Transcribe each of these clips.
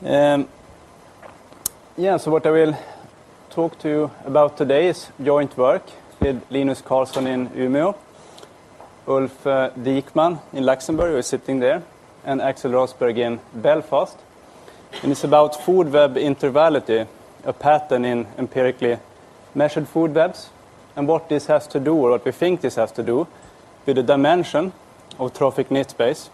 So what I will talk to you about today is joint work with Linus Karlsson in Umeå, Ulf Dikman in Luxembourg, who is sitting there, and Axel Rosberg in Belfast. And it's about food web intervallity, a pattern in empirically measured food webs, and what this has to do, or what we think this has to do, with the dimension of trophic knit space.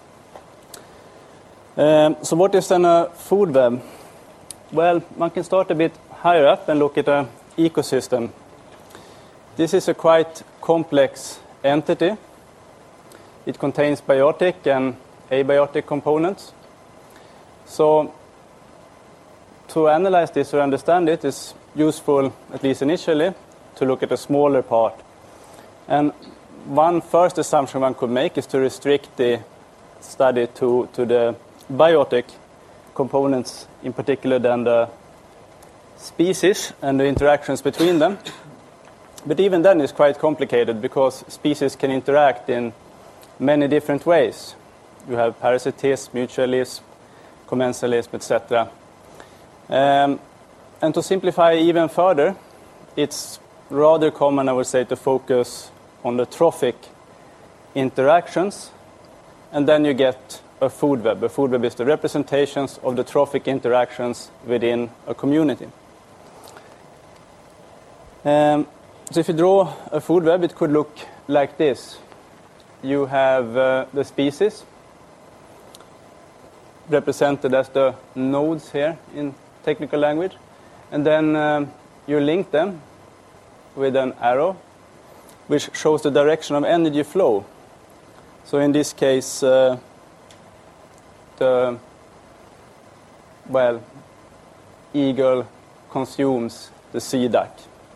So what is then a food web? Well, one can start a bit higher up and look at an ecosystem. This is a quite complex entity. It contains biotic and abiotic components. So to analyze this or understand it is useful, at least initially, to look at a smaller part. And one first assumption one could make is to restrict the study to the biotic components, in particular than the species and the interactions between them. But even then it's quite complicated because species can interact in many different ways. You have parasitism, mutualism, commensalism, etc. And to simplify even further, it's rather common, I would say, to focus on the trophic interactions, and then you get a food web. A food web is the representations of the trophic interactions within a community. So if you draw a food web, it could look like this. You have the species, represented as the nodes here in technical language, and then you link them with an arrow which shows the direction of energy flow. So in this case, the eagle consumes the sea duck.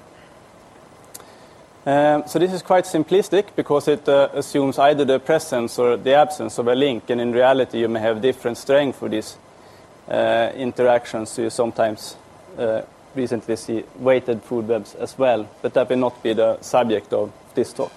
So this is quite simplistic because it assumes either the presence or the absence of a link, and in reality you may have different strength for these interactions. So you sometimes recently see weighted food webs as well, but that will not be the subject of this talk.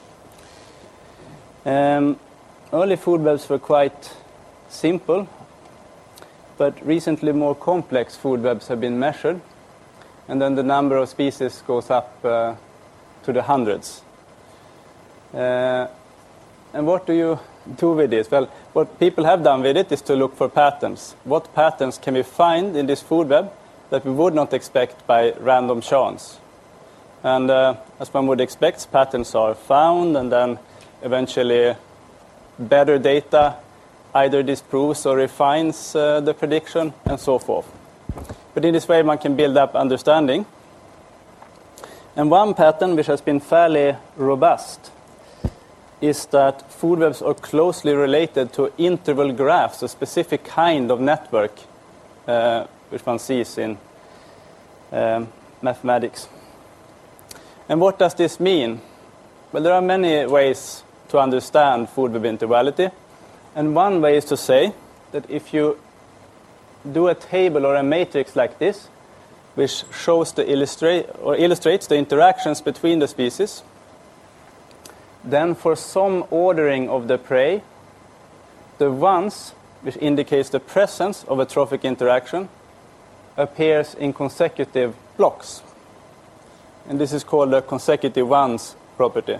Early food webs were quite simple, but recently more complex food webs have been measured, and then the number of species goes up to the hundreds. And what do you do with this? Well, what people have done with it is to look for patterns. What patterns can we find in this food web that we would not expect by random chance? And as one would expect, patterns are found, and then eventually better data either disproves or refines the prediction, and so forth. But in this way one can build up understanding. And one pattern which has been fairly robust is that food webs are closely related to interval graphs, a specific kind of network which one sees in mathematics. And what does this mean? Well, there are many ways to understand food web intervallity. And one way is to say that if you do a table or a matrix like this, which shows illustrates the interactions between the species, then for some ordering of the prey, the ones which indicates the presence of a trophic interaction appears in consecutive blocks. And this is called the consecutive ones property.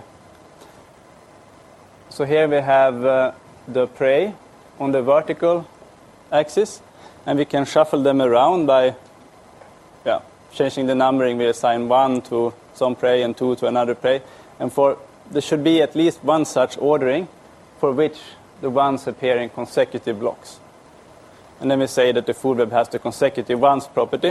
So here we have the prey on the vertical axis, and we can shuffle them around by changing the numbering. We assign 1 to some prey and 2 to another prey. And there should be at least one such ordering for which the ones appear in consecutive blocks. And then we say that the food web has the consecutive ones property.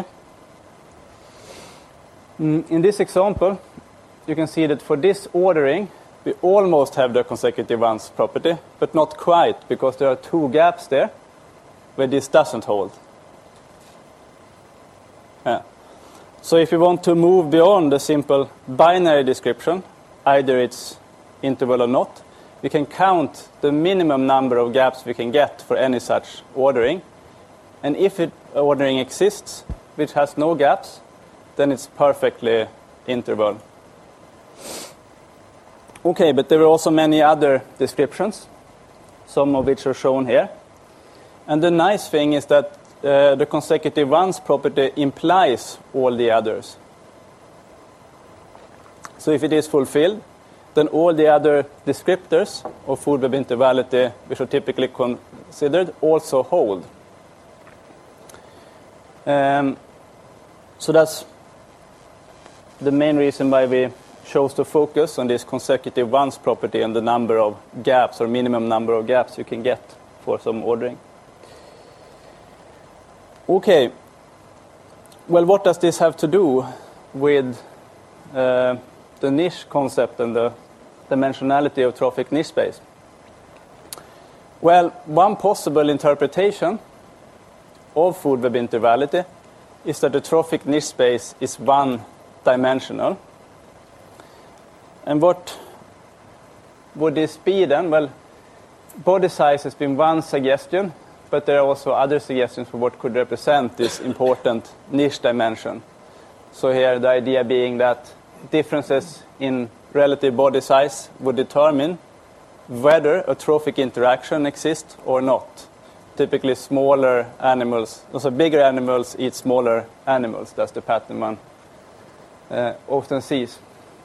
In this example, you can see that for this ordering, we almost have the consecutive ones property, but not quite, because there are 2 gaps there where this doesn't hold. So if you want to move beyond the simple binary description, either it's interval or not, we can count the minimum number of gaps we can get for any such ordering. And if ordering exists, which has no gaps, then it's perfectly interval. Okay, but there are also many other descriptions, some of which are shown here. And the nice thing is that the consecutive ones property implies all the others. So if it is fulfilled, then all the other descriptors of food web intervality, which are typically considered, also hold. So that's the main reason why we chose to focus on this consecutive ones property and the number of gaps or minimum number of gaps you can get for some ordering. Okay, well, what does this have to do with the niche concept and the dimensionality of trophic niche space? Well, one possible interpretation of food web intervality is that the trophic niche space is one-dimensional. And what would this be then? Well, body size has been one suggestion, but there are also other suggestions for what could represent this important niche dimension. So here the idea being that differences in relative body size would determine whether a trophic interaction exists or not. Typically smaller animals, also bigger animals eat smaller animals. That's the pattern one often sees.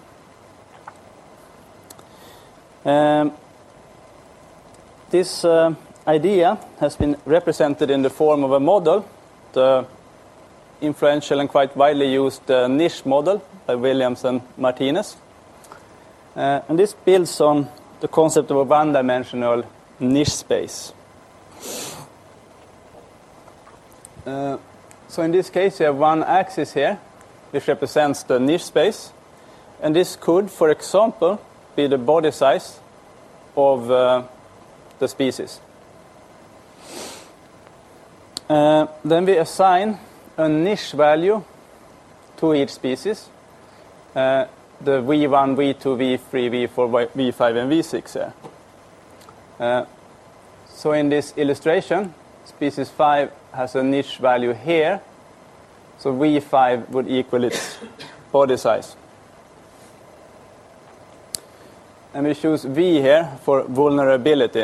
This idea has been represented in the form of a model, the influential and quite widely used niche model by Williams and Martinez. And this builds on the concept of a one-dimensional niche space. So in this case, you have one axis here, which represents the niche space. And this could, for example, be the body size of the species. Then we assign a niche value to each species. The V1, V2, V3, V4, V5, and V6 here. So in this illustration, species 5 has a niche value here. So V5 would equal its body size. And we choose V here for vulnerability.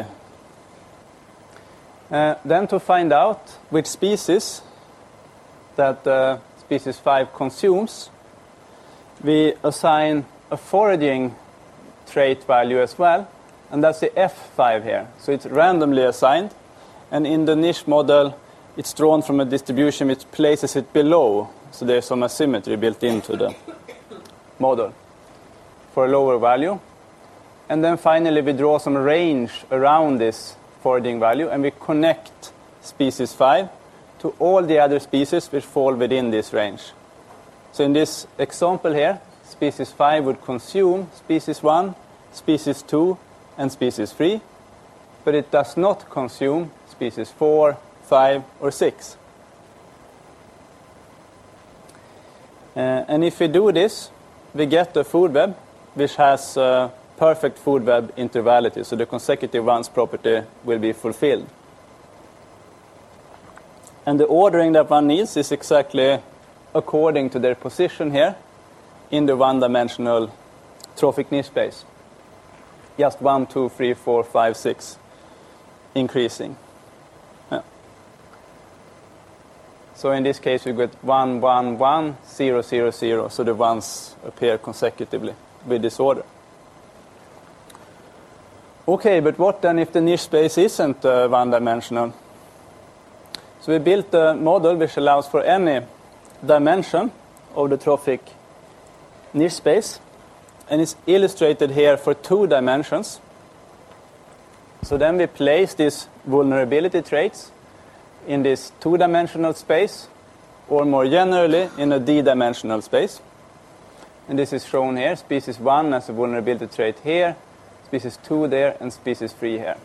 Then to find out which species that species 5 consumes, we assign a foraging trait value as well, and that's the F5 here. So it's randomly assigned, and in the niche model, it's drawn from a distribution which places it below, so there's some asymmetry built into the model for a lower value. And then finally, we draw some range around this foraging value, and we connect species 5 to all the other species which fall within this range. So in this example here, species 5 would consume species 1, species 2, and species 3, but it does not consume species 4, 5, or 6. And if we do this, we get a food web which has perfect food web intervality, so the consecutive ones property will be fulfilled. And the ordering that one needs is exactly according to their position here in the one-dimensional trophic niche space. Just 1, 2, 3, 4, 5, 6 increasing. Yeah. So in this case we get 1, 1, 1, 0, 0, 0, so the ones appear consecutively with this order. Okay, but what then if the niche space isn't one-dimensional? So we built a model which allows for any dimension of the trophic niche space, and it's illustrated here for 2 dimensions. So then we place these vulnerability traits in this 2-dimensional space, or more generally in a d-dimensional space. And this is shown here, species 1 as a vulnerability trait here, species 2 there, and species 3 here.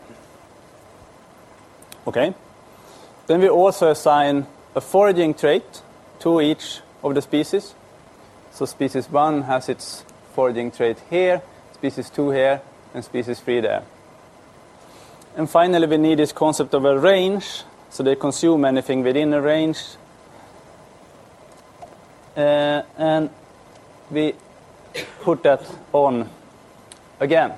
Okay. Then we also assign a foraging trait to each of the species. So species 1 has its foraging trait here, species 2 here, and species 3 there. And finally, we need this concept of a range, so they consume anything within a range. And we put that on again.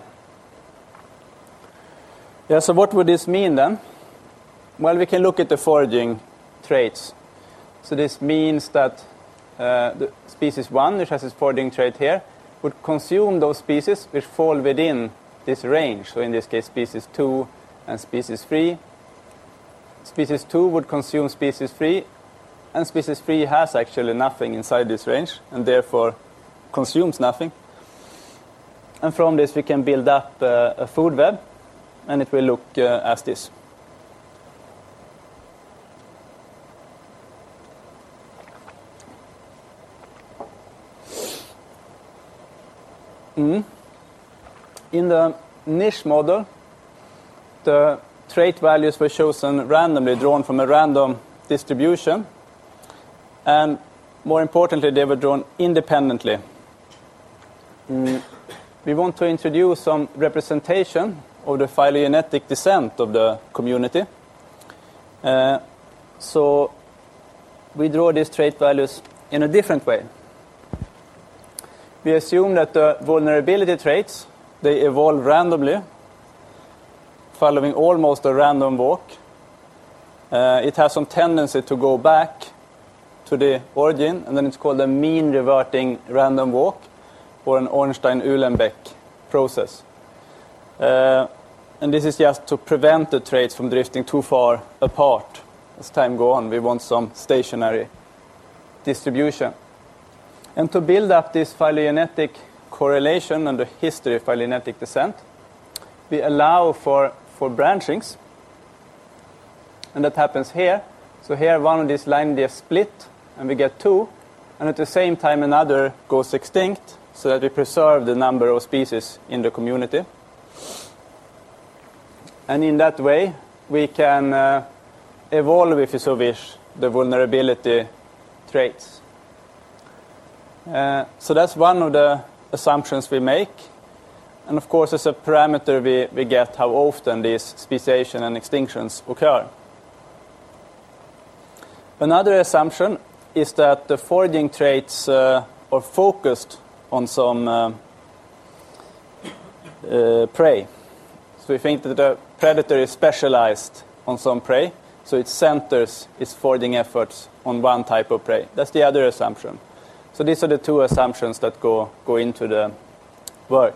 Yeah, so what would this mean then? Well, we can look at the foraging traits. So this means that the species 1, which has its foraging trait here, would consume those species which fall within this range. So in this case, species 2 and species 3. Species 2 would consume species 3, and species 3 has actually nothing inside this range, and therefore consumes nothing. And from this we can build up a food web, and it will look as this. In the niche model, the trait values were chosen randomly, drawn from a random distribution, and more importantly, they were drawn independently. We want to introduce some representation of the phylogenetic descent of the community. So we draw these trait values in a different way. We assume that the vulnerability traits, they evolve randomly, following almost a random walk. It has some tendency to go back to the origin, and then it's called a mean reverting random walk, or an Ornstein-Uhlenbeck process. And this is just to prevent the traits from drifting too far apart. As time goes on, we want some stationary distribution. And to build up this phylogenetic correlation and the history of phylogenetic descent, we allow for branchings. And that happens here. So here one of these lineages split, and we get 2. And at the same time another goes extinct, so that we preserve the number of species in the community. And in that way, we can evolve, if you so wish, the vulnerability traits. So that's one of the assumptions we make. And of course, as a parameter, we get how often these speciation and extinctions occur. Another assumption is that the foraging traits are focused on some prey. So we think that the predator is specialized on some prey, so it centers its foraging efforts on one type of prey. That's the other assumption. So these are the two assumptions that go into the work.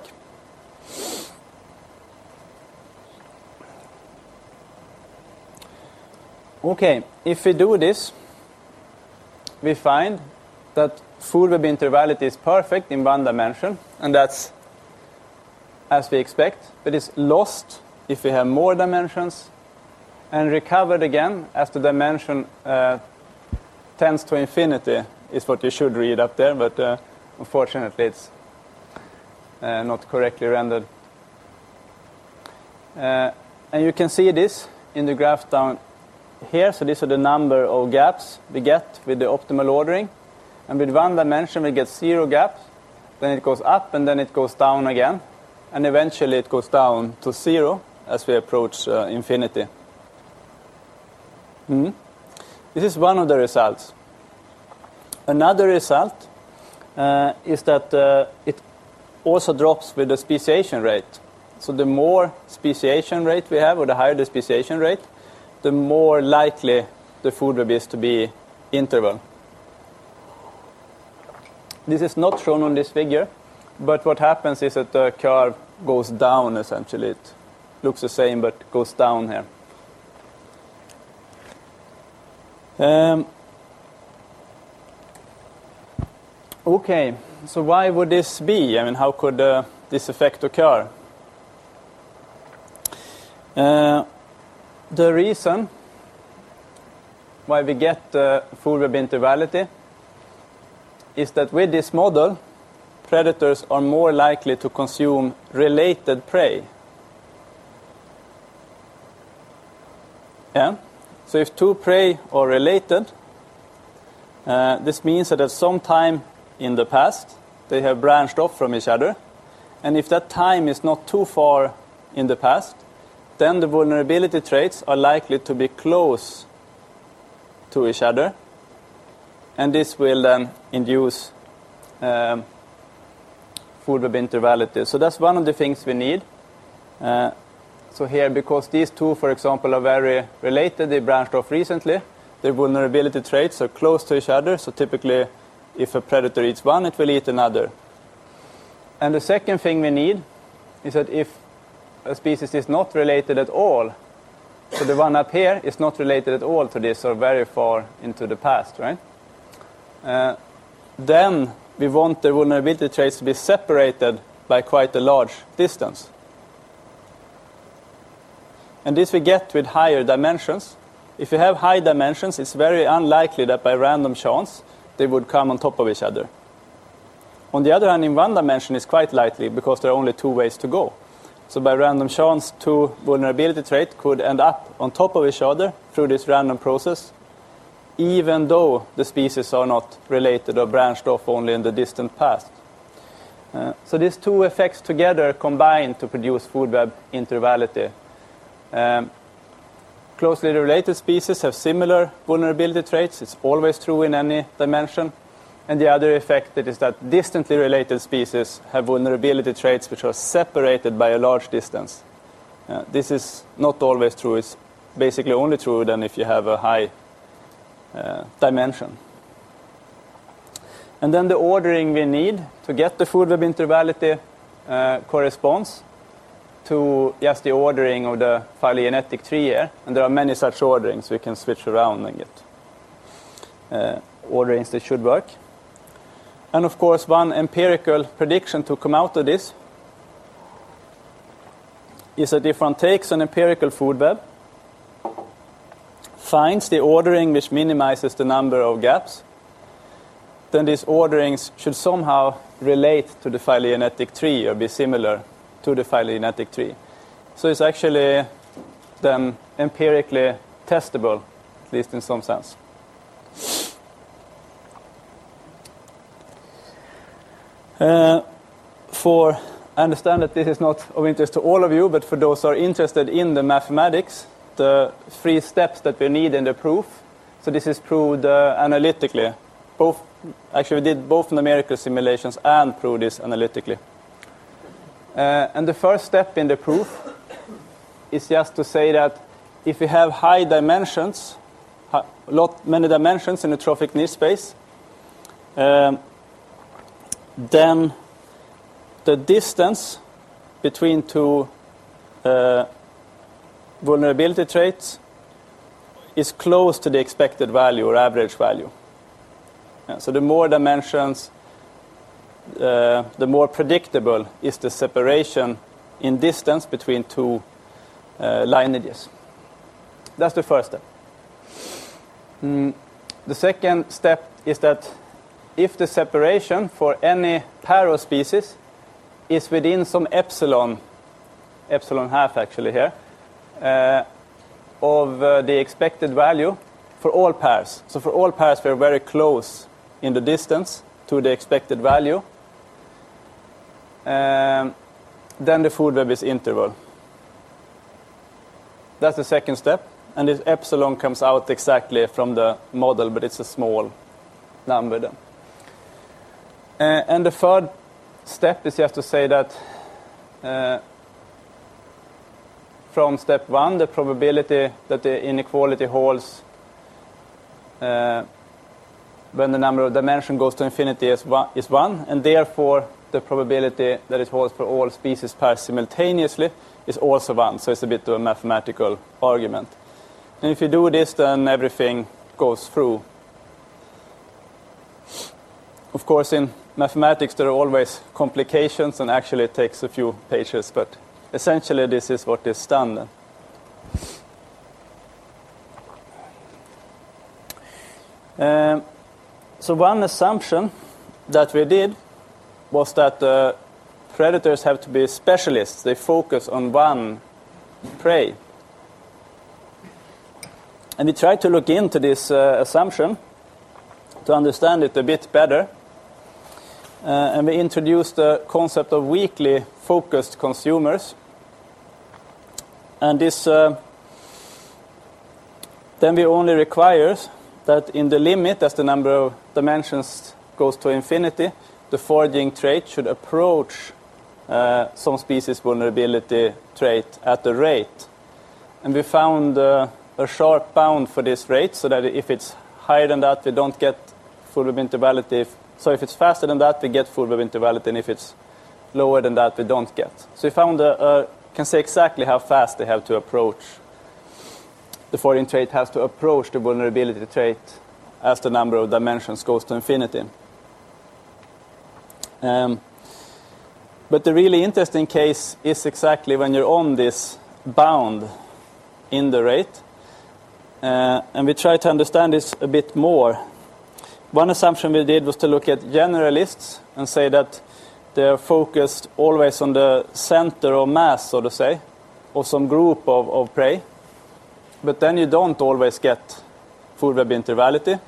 Okay, if we do this, we find that food web intervallity is perfect in one dimension, and that's as we expect, but it's lost if we have more dimensions, and recovered again as the dimension tends to infinity, is what you should read up there, but unfortunately it's not correctly rendered. And you can see this in the graph down here. So these are the number of gaps we get with the optimal ordering. And with one dimension we get 0 gaps, then it goes up, and then it goes down again. And eventually it goes down to 0 as we approach infinity. This is one of the results. Another result is that it also drops with the speciation rate. So the more speciation rate we have, or the higher the speciation rate, the more likely the food web is to be interval. This is not shown on this figure, but what happens is that the curve goes down essentially. It looks the same, but goes down here. Okay, so why would this be? I mean, how could this effect occur? The reason why we get food web intervallity is that with this model, predators are more likely to consume related prey. Yeah? So if two prey are related, this means that at some time in the past, they have branched off from each other. And if that time is not too far in the past, then the vulnerability traits are likely to be close to each other. And this will then induce food web intervallity. So that's one of the things we need. So here, because these two, for example, are very related, they branched off recently, their vulnerability traits are close to each other, so typically if a predator eats one, it will eat another. And the second thing we need is that if a species is not related at all, so the one up here is not related at all to this or very far into the past, right? Then we want the vulnerability traits to be separated by quite a large distance. And this we get with higher dimensions. If you have high dimensions, it's very unlikely that by random chance they would come on top of each other. On the other hand, in one dimension it's quite likely because there are only two ways to go. So by random chance, two vulnerability traits could end up on top of each other through this random process, even though the species are not related or branched off only in the distant past. So these two effects together combine to produce food web intervallity. Closely related species have similar vulnerability traits. It's always true in any dimension. And the other effect is that distantly related species have vulnerability traits which are separated by a large distance. This is not always true. It's basically only true then if you have a high dimension. And then the ordering we need to get the food web intervallity corresponds to just the ordering of the phylogenetic tree here. And there are many such orderings. We can switch around and get orderings that should work. And of course, one empirical prediction to come out of this is that if one takes an empirical food web, finds the ordering which minimizes the number of gaps, then these orderings should somehow relate to the phylogenetic tree or be similar to the phylogenetic tree. So it's actually then empirically testable, at least in some sense. I understand that this is not of interest to all of you, but for those who are interested in the mathematics, the 3 steps that we need in the proof. So this is proved analytically. Actually, we did both numerical simulations and proved this analytically. And the first step in the proof is just to say that if we have high dimensions, many dimensions in a trophic niche space, then the distance between two vulnerability traits is close to the expected value or average value. So the more dimensions, the more predictable is the separation in distance between two lineages. That's the first step. The second step is that if the separation for any pair of species is within some epsilon half actually here, of the expected value for all pairs. So for all pairs we're very close in the distance to the expected value. Then the food web is interval. That's the second step. And this epsilon comes out exactly from the model, but it's a small number then. And the third step is just to say that from step 1, the probability that the inequality holds when the number of dimension goes to infinity is 1, and therefore the probability that it holds for all species pairs simultaneously is also 1. So it's a bit of a mathematical argument. And if you do this, then everything goes through. Of course, in mathematics there are always complications, and actually it takes a few pages, but essentially this is what is done. So one assumption that we did was that predators have to be specialists. They focus on one prey. And we tried to look into this assumption to understand it a bit better. And we introduced the concept of weakly focused consumers. And this then we only requires that in the limit, as the number of dimensions goes to infinity, the foraging trait should approach some species vulnerability trait at a rate. And we found a sharp bound for this rate, so that if it's higher than that, we don't get full web intervality. So if it's faster than that, we get full web intervality, and if it's lower than that, we don't get. So we found can say exactly how fast they have to approach. The forwarding trait has to approach the vulnerability trait as the number of dimensions goes to infinity. But the really interesting case is exactly when you're on this bound in the rate. And we try to understand this a bit more. One assumption we did was to look at generalists and say that they're focused always on the center of mass, so to say, of some group of prey. But then you don't always get full web intervality.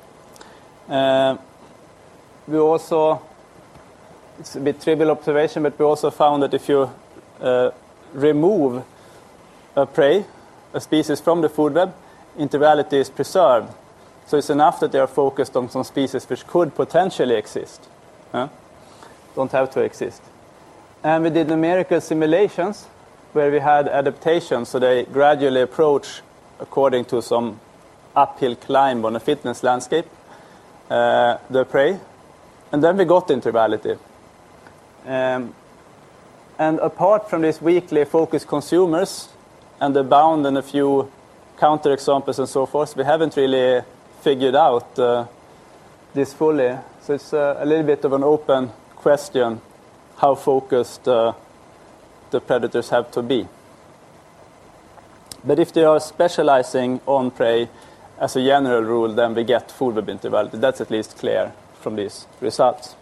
We also, it's a bit trivial observation, but we also found that if you remove a prey, a species from the food web, intervality is preserved. So it's enough that they are focused on some species which could potentially exist. Don't have to exist. And we did numerical simulations where we had adaptations, so they gradually approach according to some uphill climb on a fitness landscape, the prey. And then we got intervality. And apart from these weakly focused consumers and the bound and a few counterexamples and so forth, we haven't really figured out this fully. So it's a little bit of an open question how focused the predators have to be. But if they are specializing on prey as a general rule, then we get full web intervality. That's at least clear from these results.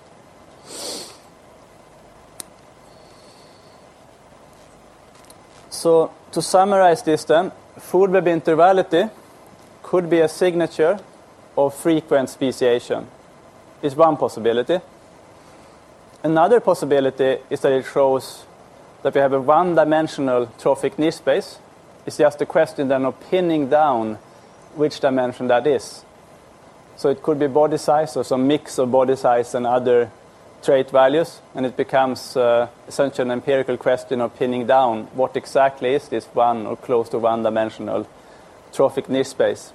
So to summarize this then, full web intervality could be a signature of frequent speciation. Is one possibility. Another possibility is that it shows that we have a one-dimensional trophic niche space. It's just a question then of pinning down which dimension that is. So it could be body size or some mix of body size and other trait values, and it becomes essentially an empirical question of pinning down what exactly is this one or close to one-dimensional trophic niche space.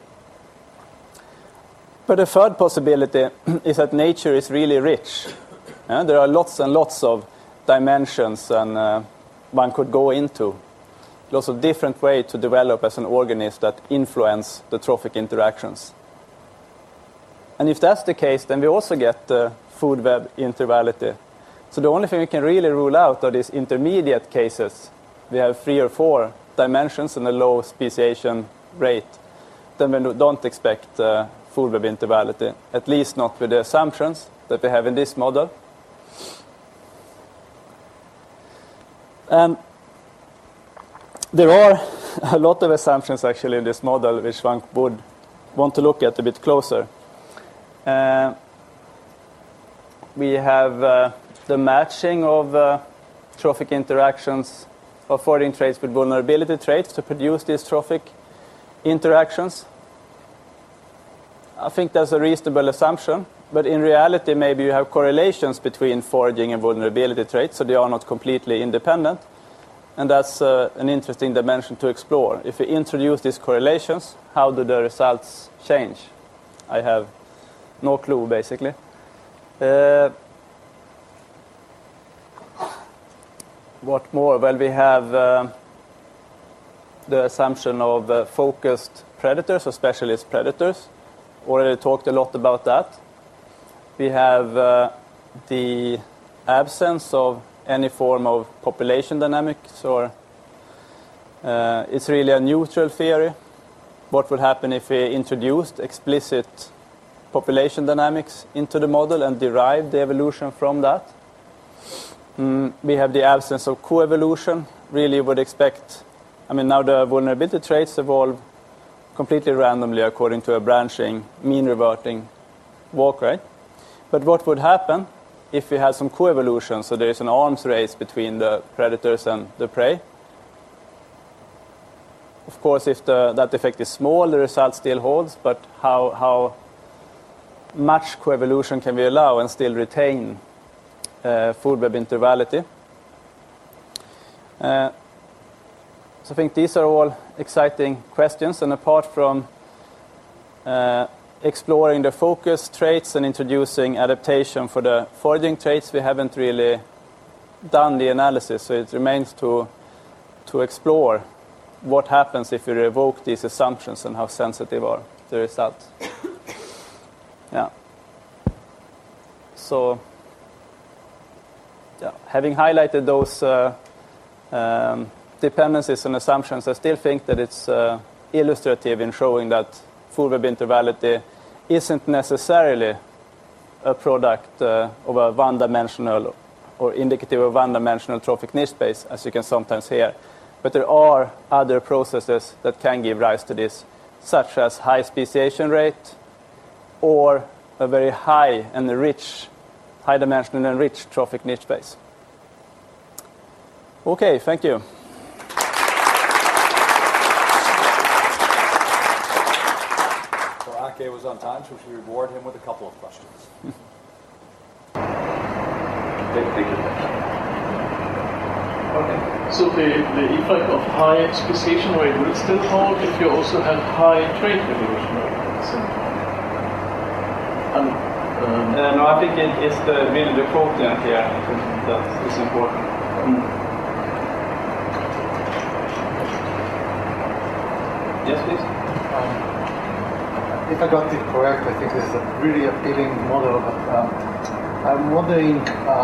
But the third possibility is that nature is really rich. There are lots and lots of dimensions and one could go into. Lots of different ways to develop as an organism that influence the trophic interactions. And if that's the case, then we also get food web intervality. So the only thing we can really rule out are these intermediate cases. We have 3 or 4 dimensions and a low speciation rate. Then we don't expect full web intervality, at least not with the assumptions that we have in this model. And there are a lot of assumptions actually in this model which one would want to look at a bit closer. We have the matching of trophic interactions of forwarding traits with vulnerability traits to produce these trophic interactions. I think that's a reasonable assumption, but in reality maybe you have correlations between foraging and vulnerability traits, so they are not completely independent. And that's an interesting dimension to explore. If we introduce these correlations, how do the results change? I have no clue, basically. What more? Well, we have the assumption of focused predators or specialist predators. Already talked a lot about that. We have the absence of any form of population dynamics, or it's really a neutral theory. What would happen if we introduced explicit population dynamics into the model and derived the evolution from that? We have the absence of coevolution. Really would expect, now the vulnerability traits evolve completely randomly according to a branching, mean reverting walk, right? But what would happen if we had some coevolution, so there is an arms race between the predators and the prey? Of course, if that effect is small, the result still holds, but how much coevolution can we allow and still retain full web intervality? So I think these are all exciting questions, and apart from exploring the focus traits and introducing adaptation for the foraging traits, we haven't really done the analysis, so it remains to explore what happens if we revoke these assumptions and how sensitive are the results. Yeah. So, yeah, having highlighted those dependencies and assumptions, I still think that it's illustrative in showing that food web intervality isn't necessarily a product of a one-dimensional or indicative of one-dimensional trophic niche space, as you can sometimes hear. But there are other processes that can give rise to this, such as high speciation rate or a very high and rich, high-dimensional and rich trophic niche space. Okay, thank you. Ake was on time, so we should reward him with a couple of questions. Thank you. Okay. So the effect of high speciation rate will still hold if you also have high trait evolution rate? No, I think it is really the quotient here that is important. Yes, please. If I got it correct, I think this is a really appealing model, but I'm wondering,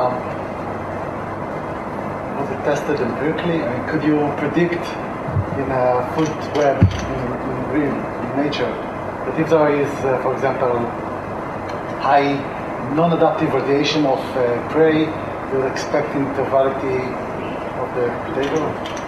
was it tested empirically? I mean, could you predict in a food web in nature that if there is, for example, high non-adaptive radiation of prey, you'll expect intervality of the potato?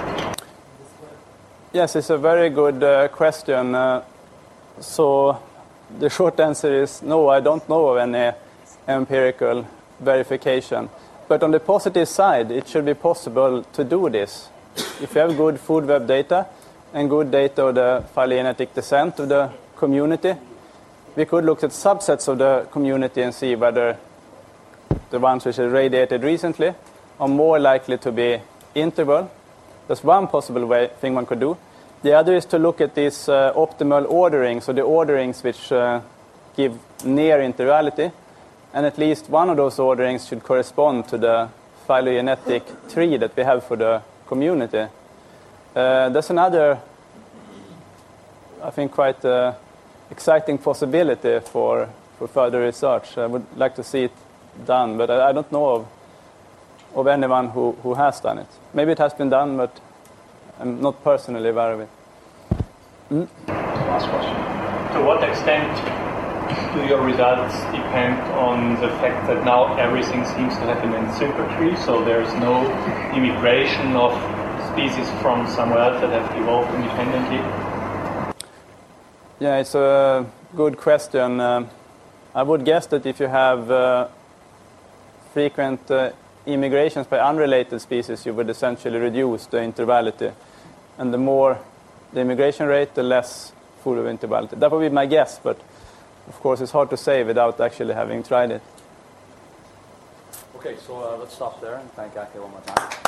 Yes, it's a very good question. So the short answer is no, I don't know of any empirical verification. But on the positive side, it should be possible to do this. If you have good food web data and good data of the phylogenetic descent of the community, we could look at subsets of the community and see whether the ones which are radiated recently are more likely to be interval. That's one possible thing one could do. The other is to look at these optimal orderings, or the orderings which give near intervality, and at least one of those orderings should correspond to the phylogenetic tree that we have for the community. There's another, I think, quite exciting possibility for further research. I would like to see it done, but I don't know of anyone who has done it. Maybe it has been done, but I'm not personally aware of it. Last question. To what extent do your results depend on the fact that now everything seems to happen in symmetry, so there's no immigration of species from somewhere else that have evolved independently? Yeah, it's a good question. I would guess that if you have frequent immigrations by unrelated species, you would essentially reduce the intervality. And the more the immigration rate, the less food of intervality. That would be my guess, but of course it's hard to say without actually having tried it. Okay, so let's stop there and thank Ake one more time.